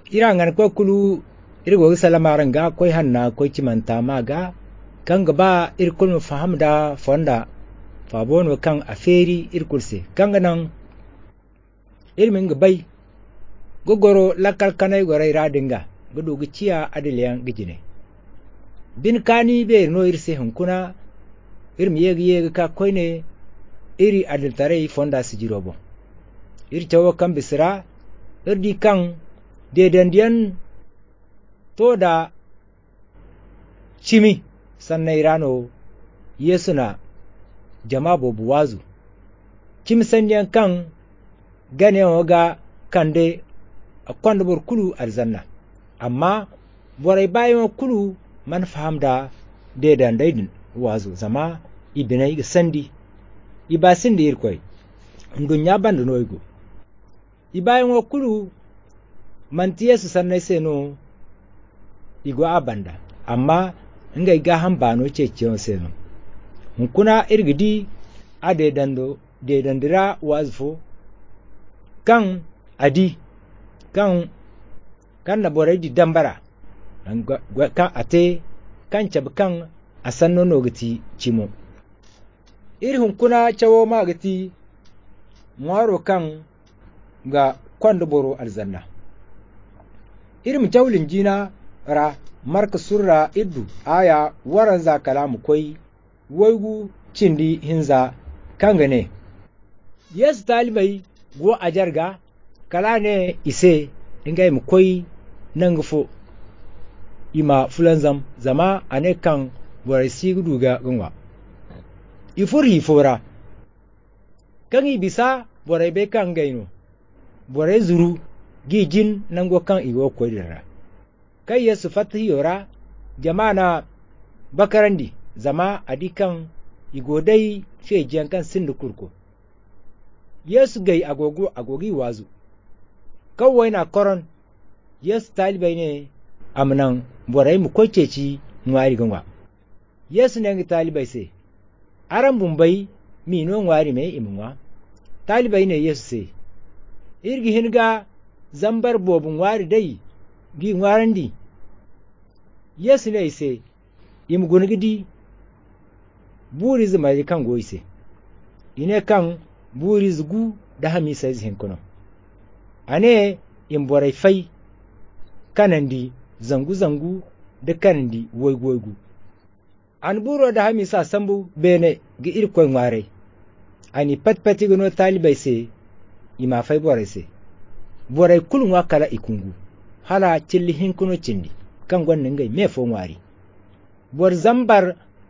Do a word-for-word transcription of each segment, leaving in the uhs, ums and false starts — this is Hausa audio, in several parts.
irangan ko kulu irgo salamaran ga koi hanna koi cimanta maga kan gaba irkul mu fahamda fonda fabono kan aferi irkulse kan nan ilmin gabai gogoro lakal kanai gorai radinga gudu giciya adiliyan gijine bin kani be no irse hunkuna irmi yegi yegi ka koine iri adiltare fonda sijirobo iri tawo kan bisira irdi kan dedandiyan to da cimi sannan irano yesuna jama bobu wazu cimi sandiyan kan gane waga kande a kwanda bor kulu arzanna amma borai bayan kulu man fahamda dedan daidin wazu zama ibinai ga sandi ibasin da irkoi dunya bandu noigo ibayan wa kulu mantiye su sannai seno igo abanda amma inga iga hambano cece seno hunkuna irgidi a dedando dedandira wazfo kan adi kan kan na borai di dambara kan ate kan cab kan asanno nogati cimo iri hunkuna cawo magati ngwaro kan ga kwando boro alzanna iri mu jawlin jina ra marka surra iddu aya waran za kalamu koi waigu cindi hinza kangane yes talibai go ajarga kala ne ise ingai mu koi nangfo ima fulanzam zama ane kan borai sigudu ga gunwa ifuri fora kan ibisa borai be kan gaino borai zuru gijin nango kan iwo kodira kai yesu fati yora jama'ana bakarandi zama adikan igodai fejiyan kan sindu kurko yesu gai agogo agogi wazu kawai na koron yesu talibai ne amnan borai mu kokeci nwari gangwa yesu ne talibai sai aran bumbai mino nwari mai imunwa talibai ne yesu sai irgi hinga zambar bobun wari dai gi ngwarandi yesu ne sai imgungidi buri zuma kan goise ine kan buri zugu da hamisa zihin kuno ane in borai fai kanandi zangu-zangu da kanandi woigoigu an buro da hamisa sambu bene ga irkon ware ani patpati gano talibai se ima fai borai se borai kulun wakala ikungu hala cilli hinkuno cindi kan gwannin gai mefon wari bor zambar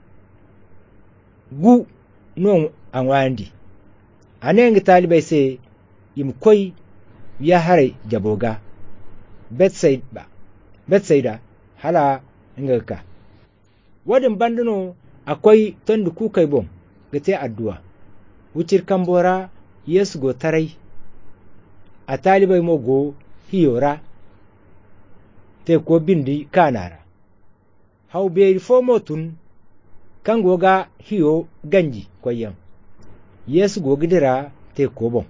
gu non an wandi ane ga talibai se im koi ya hare jaboga betsaida betsaida hala ngaka wadin banduno akwai tondu kukai bom gate addu'a wucir kambora yesu go tarai a talibai mogo hiyora te ko bindi kanara hau be fo motun kan goga hiyo ganji koyan yesu go gidira te ko bom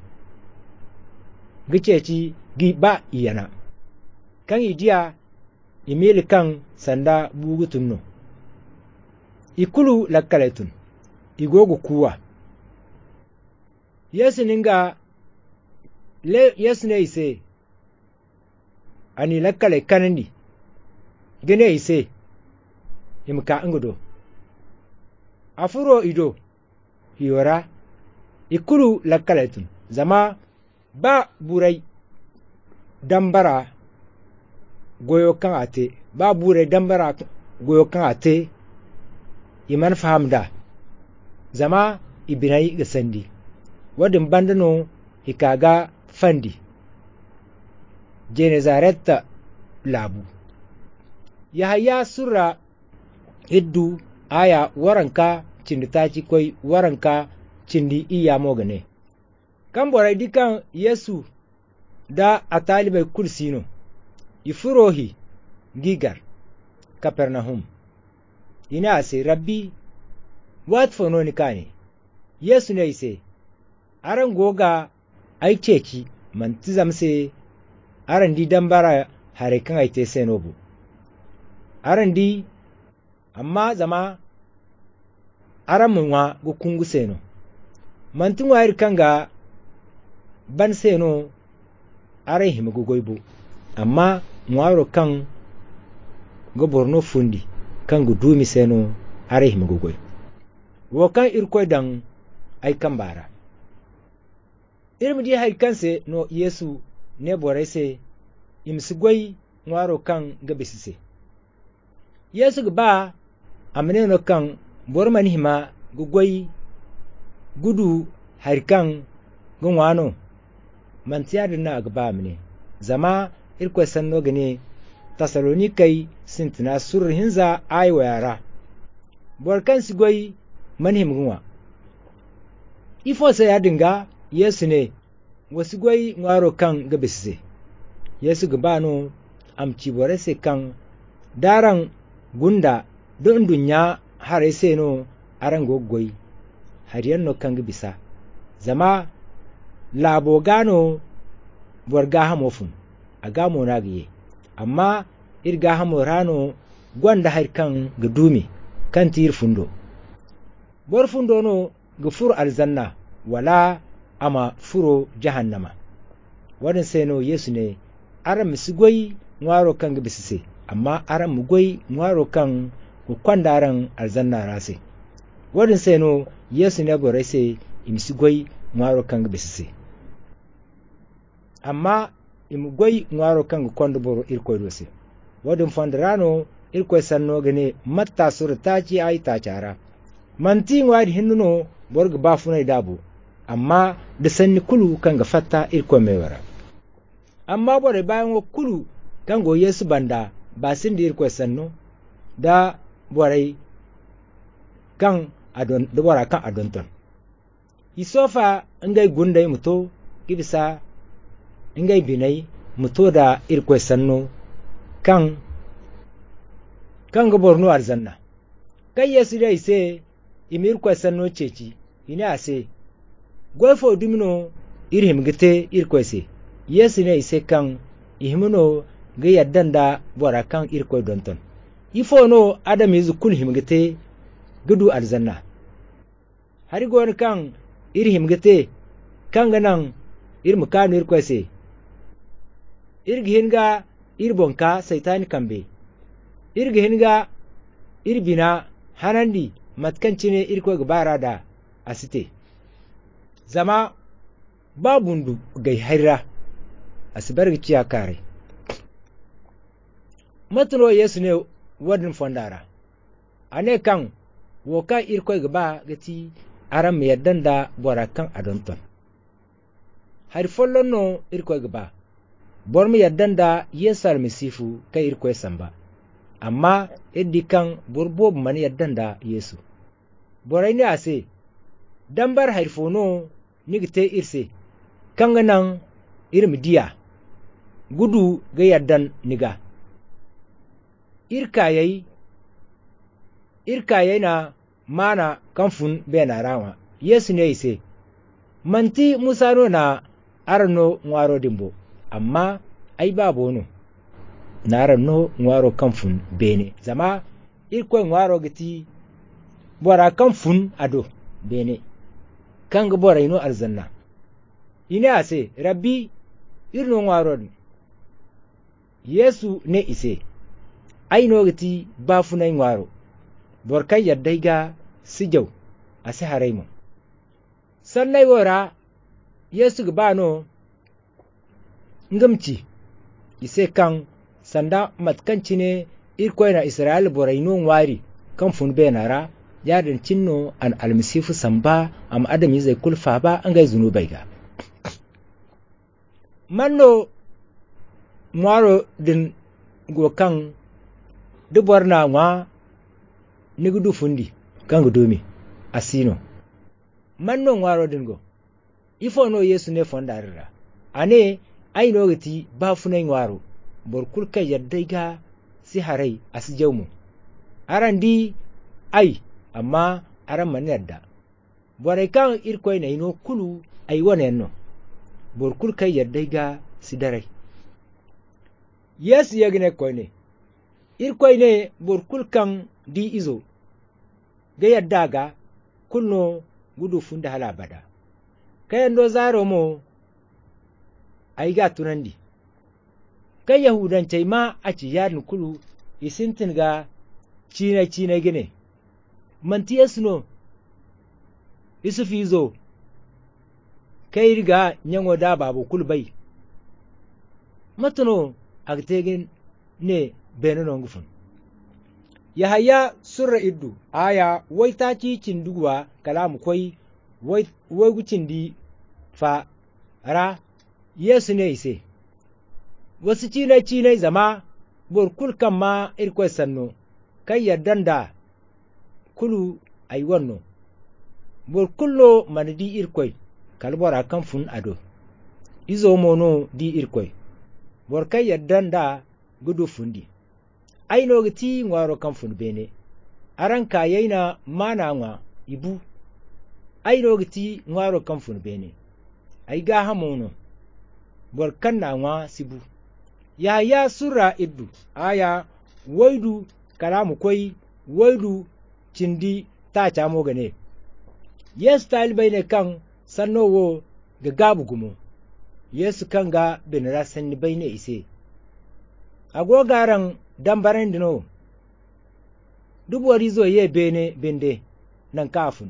giceci gi ba iyana kan idiya imeli kan sanda bugutun no ikulu lakkaletun igogo kuwa yesu ninga le yesu ne ise ani lakkale kanandi gene ise imka ngudo afuro ido hiyora ikulu lakkaletun zama ba burai dambara goyo kan ate ba burai dambara goyo kan ate iman fahamda zama ibinai ga sandi wadin bandano ikaga fandi jenezaretta labu yahaya sura iddu aya waranka cindi taci koi waranka cindi iya mogane kan borai dikan yesu da a talibai kursino ifurohi gigar kapernahum ina ase rabbi wat fononi kane yesu ne ise aran goga ai ceci man tizamse aran di dambara hare kan ai te seno bu aran di amma zama aran munwa gu kungu seno mantin wayar kanga ban seno aran hima gu goibu amma mwaro kan go borno fundi kan gu dumi seno aran hima gu goi wo kan irkoy dan ai kan bara irmi di hay kanse no yesu ne borai se imsi goy mwaro kan ga bisise yesu ga ba amne no kan bormani hima gu goy gudu har kan gu wano mantiya da na ga ba amne zama irkoy sanno gane tasalonikai sintina surur hinza ay wayara borkan si goy manhim gunwa ifo sai ya dinga yesu ne wasu goyi ngwaro kan ga bisise yesu ga bano amci bore se kan daran gunda don dunya hare se no aran gogoyi hariyan no kan ga bisa zama labo gano borga hamofun a gamo na giye amma irga hamo rano gwanda har kan ga dumi kan tir fundo bor fundo no ga fur alzanna wala ama furo jahannama wadin seno yesu ne aran misigoyi ngwaro kan ga bisise amma aran mugoyi ngwaro kan ku kwandaran alzanna rase wadin seno yesu ne bore se imisigoyi ngwaro kan ga bisise amma imugoyi ngwaro kan ga kwando boro irkoy dose wadin fondrano irkoy sanno gane matta surtaci ay ta cara manti ngwari hinnuno borga bafunai dabo amma da sanni kulu kan ga fatta irko mai wara amma bore bayan wa kulu kan go yesu banda ba sin da irko sanno da bore kan adon da bora kan adonton isofa ngai gundai muto kibisa ngai binai muto da irko sanno kan kan ga borno arzanna kai yesu dai sai imir ko sanno ceci ina ase goifo dumino irhim gite irkoise yesu ne ise kan ihimno ga yaddan da bora kan irko donton ifo no adam yizu kul him gite gudu alzanna hari gon kan irhim gite kan ganan irmu kanu irkoise irgihinga irbonka saitani kambe irgihinga irbina hanandi matkancine irko gbara da asite zama babundu gai haira asibar gici kare matuno yesu ne wadin fondara ane kan woka irko gba gati aram yaddan da bora kan adonton har follon no irko gba bor mi yaddan da yesu almasifu kai irko samba amma iddi kan burbo man yaddan da yesu borai ne ase dambar harfono nigite irse kanga nan irim diya gudu ga yaddan niga irkayai irkayai na mana kanfun bena rawa yesu ne ise manti musa no na arno ngwaro dimbo amma ai babu no na arno ngwaro kanfun bene zama irko ngwaro giti bora kanfun ado bene kanga bora ino arzanna ine ase rabbi irno ngwaro yesu ne ise ai no giti bafunai ngwaro borkai yaddai ga sijau ase haraimu sannai wora yesu gbano ngamci ise kan sanda matkanci ne irkoi na israel boraino wari kan fun benara yadin cinno an almasifu samba am adam yi zai kulfa ba an gai zunubai ga manno mwaro din gokan dubar na wa nigudu fundi kan gudomi asino manno mwaro din go ifo no yesu ne fondarira ane ai no gati ba funai mwaro borkul kai yaddai ga si harai asijaumu arandi ai amma aran man yadda borai kan irkoi na ino kulu ai wannan no borkul kai yaddai ga si darai Yesu yagne koyne irkoyne bor kulkan di izo ga yadda ga kulno gudu funda hala bada kayan do zaro mo ai ga tunandi kai yahudancai ma a ci yarin kulu isintin ga cina cina gine manti yesu no isu fizo kai riga nyango da babu kulbai matuno agtegin ne benono ngufun yahaya surra iddu aya wai ta ci cinduwa kalamu koi wai wai gucin di fa ra yesu ne ise wasu cine cine zama bor kulkan ma irkwai sanno kai yardan da kulu ai wanno bor kullo man di irkwai kalbora kan fun ado izo mono di irkwai bor kai yardan da gudu fundi ai no giti ngwaro kan fun bene aran kayena mana ngwa ibu ai no giti ngwaro kan fun bene ai ga hamono bor kan na ngwa sibu ya ya sura iddu aya waidu kalamu koi waidu cindi ta camo gane yes talibai ne kan sannowo ga gabu gumo yesu kan ga binira sanni bai ne ise agogaran dambaran dino dubuwari zo ye bene bende nan kafin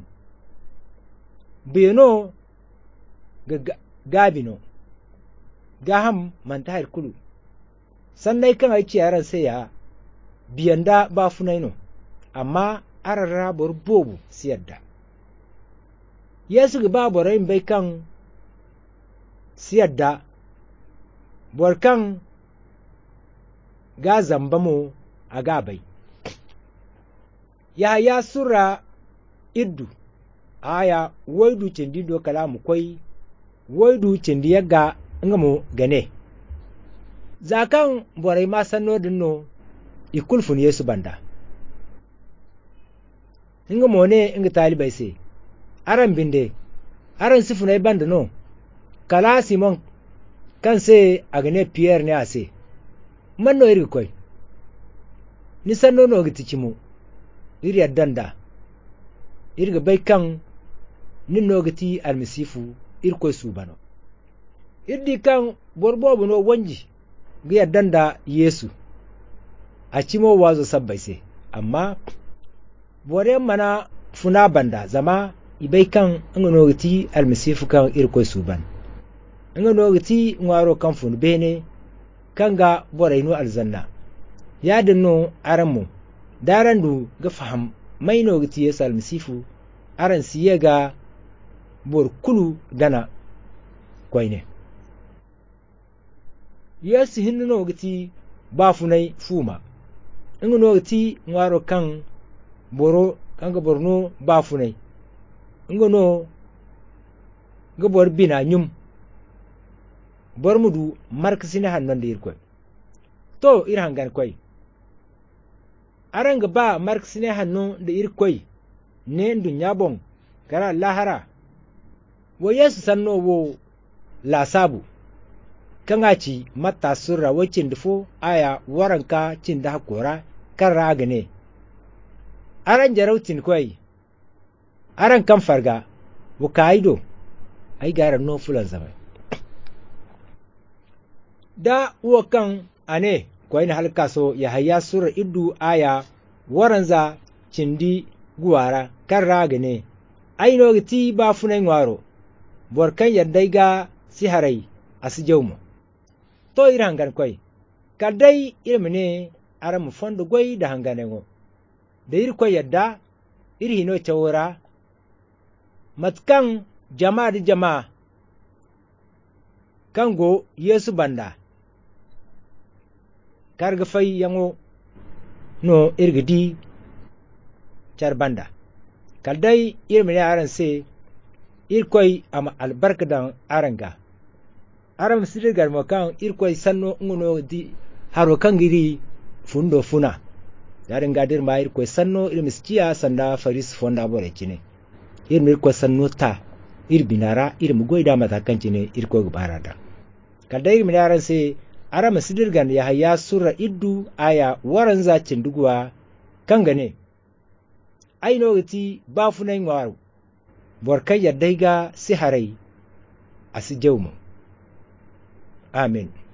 beno ga gabino gaham mantahir kulu sannai kan aiki yaran sai ya biyanda ba funaino amma arara bor bobu siyadda yesu ga ba borayin bai kan siyadda bor kan ga zamba mo a gabai ya ya sura iddu aya waidu cindi do kalamu koi waidu cindi yaga ngamo gane zakan borai ma sanno dinno ikulfun yesu banda inga mone inga talibai se aran binde aran sifunai banda no kala simon kan se agane pierre ne ase manno iri koy ni sanno no gitichimu iri addanda iri ga bai kan ninno giti almisifu iri koy subano iddi kan borbobu no wanji ga yaddanda yesu a cimo wazo sabbai se amma bore mana funa banda zama ibai kan ngano giti almisifu kan iri koy suban ngano giti ngwaro kan fun bene kanga bore no alzanna ya dinno aranmu darandu ga faham mai no giti yesu almisifu aran siye ga bor kulu dana koyne yesu hinno no giti ba funai fuma ingo no giti ngwaro kan boro kanga borno ba funai ingo no ga bor bina nyum bor mudu marksine hannon da irkoy to ir hangan koy aranga ba marksine hannon da irkoy ne dunya bon kara lahara wo yesu sanno wo la sabu kanga ci mata surra wacin dufo aya waranka cin da hakora kan raga ne aran jarautin koy aran kan farga wo kaido ai garan no fulan zama da uwa kan ane koyin halka so ya hayya surra iddu aya waranza cindi guwara kan raga ne ai no giti ba funan waro borkan yaddai ga siharai asijawmo to ira hangan koy kadai irmine ara mu fondo goy da hanganengo da ir koy yadda iri hino chawra matkan jama'a di jama'a kango yesu banda karga fay yango no irgidi char banda kadai irmine aran se ir koy ama albarkadan aranga aram sidigar mo kan irkoy sanno ngono di haro kangiri fundo funa yarin gadir ma irkoy sanno ir miskiya sanda faris fonda bore kine ir mir ko sanno ta ir binara ir mu goida mata kan kine irkoy barada kada ir minaran se ara masidirgan Yahaya sura iddu aya waran za cinduguwa kan gane ai no gati ba funai ngwaru borkai yaddai ga si harai asi jawmu amin